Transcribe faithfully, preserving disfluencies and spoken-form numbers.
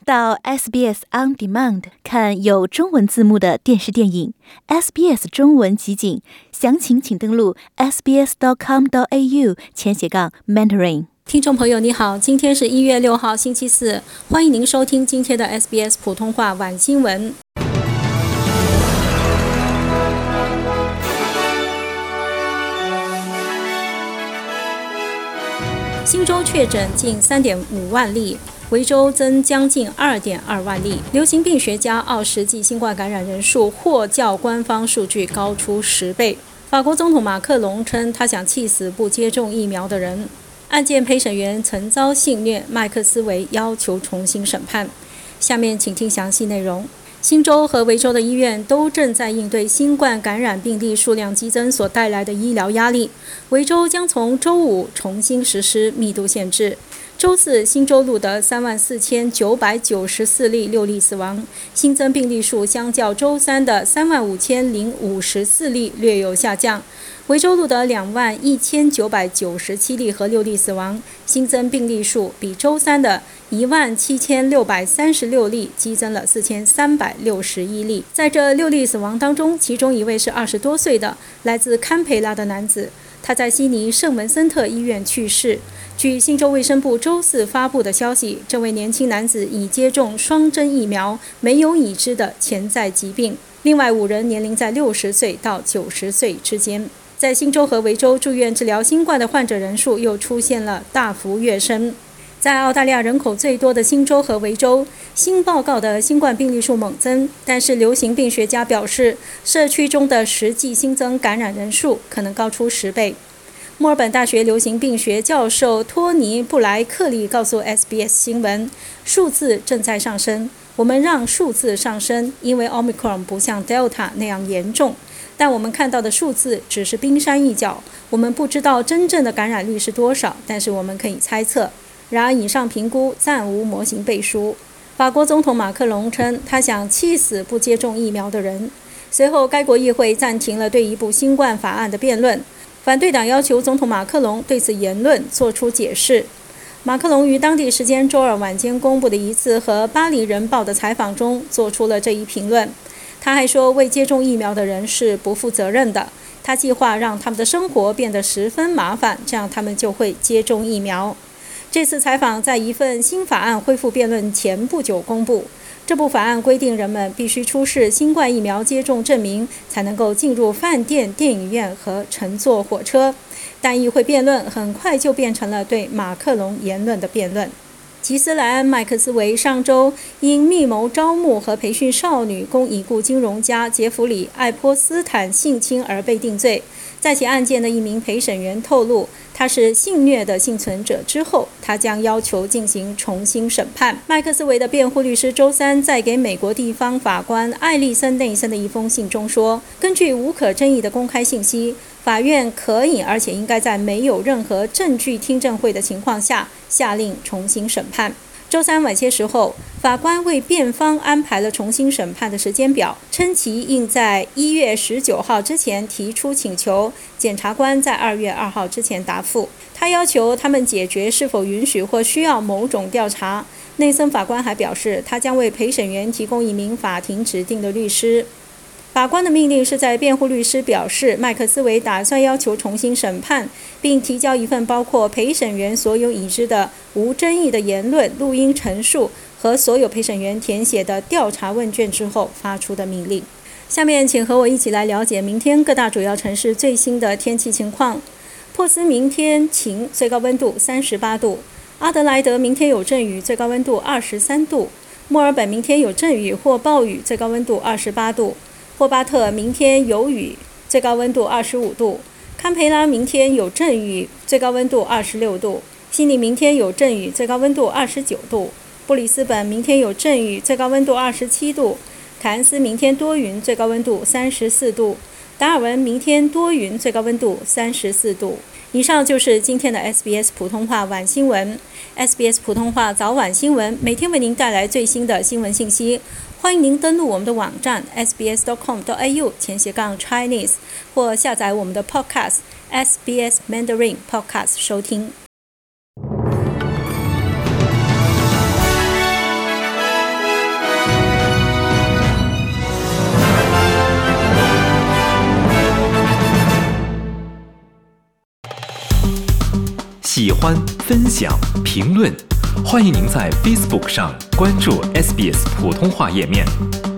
到 S B S On Demand 看有中文字幕的电视电影 S B S 中文集锦，详情请登录 s b s dot com dot a u 前斜杠 Mandarin。 听众朋友你好，今天是一月六号星期四，欢迎您收听今天的 S B S 普通话晚新闻。新州确诊近 三点五万例，维州增将近 二点二万例。流行病学家奥实际新冠感染人数或较官方数据高出十倍。法国总统马克龙称，他想气死不接种疫苗的人。案件陪审员曾遭性虐，麦克斯韦要求重新审判。下面请听详细内容。新州和维州的医院都正在应对新冠感染病例数量激增所带来的医疗压力。维州将从周五重新实施密度限制。周四，新州录得三万四千九百九十四例六例死亡，新增病例数相较周三的三万五千零五十四例略有下降。维州录得两万一千九百九十七例和六例死亡，新增病例数比周三的一万七千六百三十六例激增了四千三百六十一例。在这六例死亡当中，其中一位是二十多岁的来自堪培拉的男子，他在悉尼圣文森特医院去世。据新州卫生部周四发布的消息，这位年轻男子已接种双针疫苗，没有已知的潜在疾病。另外五人年龄在六十岁到九十岁之间。在新州和维州住院治疗新冠的患者人数又出现了大幅跃升。在澳大利亚人口最多的新州和维州，新报告的新冠病例数猛增，但是流行病学家表示，社区中的实际新增感染人数可能高出十倍。墨尔本大学流行病学教授托尼·布莱克利告诉 S B S 新闻，数字正在上升，我们让数字上升，因为 Omicron 不像 Delta 那样严重。但我们看到的数字只是冰山一角，我们不知道真正的感染率是多少，但是我们可以猜测。然而以上评估暂无模型背书。法国总统马克龙称，他想气死不接种疫苗的人。随后该国议会暂停了对一部新冠法案的辩论，反对党要求总统马克龙对此言论做出解释。马克龙于当地时间周二晚间公布的一次和巴黎人报的采访中做出了这一评论。他还说，未接种疫苗的人是不负责任的。他计划让他们的生活变得十分麻烦，这样他们就会接种疫苗。这次采访在一份新法案恢复辩论前不久公布。这部法案规定，人们必须出示新冠疫苗接种证明，才能够进入饭店、电影院和乘坐火车。但议会辩论很快就变成了对马克龙言论的辩论。吉斯莱恩·麦克斯韦上周因密谋招募和培训少女供已故金融家杰弗里·艾波斯坦性侵而被定罪。在其案件的一名陪审员透露，他是性虐的幸存者之后，他将要求进行重新审判。麦克斯韦的辩护律师周三在给美国地方法官艾利森·内森的一封信中说，根据无可争议的公开信息，法院可以而且应该在没有任何证据听证会的情况下下令重新审判。周三晚些时候，法官为辩方安排了重新审判的时间表，称其应在一月十九号之前提出请求，检察官在二月二号之前答复。他要求他们解决是否允许或需要某种调查。内森法官还表示，他将为陪审员提供一名法庭指定的律师。法官的命令是在辩护律师表示麦克斯韦打算要求重新审判，并提交一份包括陪审员所有已知的无争议的言论、录音陈述和所有陪审员填写的调查问卷之后发出的命令。下面请和我一起来了解明天各大主要城市最新的天气情况。珀斯明天晴，最高温度三十八度；阿德莱德明天有阵雨，最高温度二十三度；墨尔本明天有阵雨或暴雨，最高温度二十八度；霍巴特明天有雨，最高温度二十五度；堪培拉明天有阵雨，最高温度二十六度；悉尼明天有阵雨，最高温度二十九度；布里斯本明天有阵雨，最高温度二十七度；凯恩斯明天多云，最高温度三十四度；达尔文明天多云，最高温度三十四度。以上就是今天的 S B S 普通话晚新闻。S B S 普通话早晚新闻每天为您带来最新的新闻信息。欢迎您登录我们的网站 s b s dot com dot a u 前斜杠 Chinese 或下载我们的 Podcast S B S Mandarin Podcast 收听。 喜欢、分享、评论，欢迎您在 Facebook 上关注 S B S 普通话页面。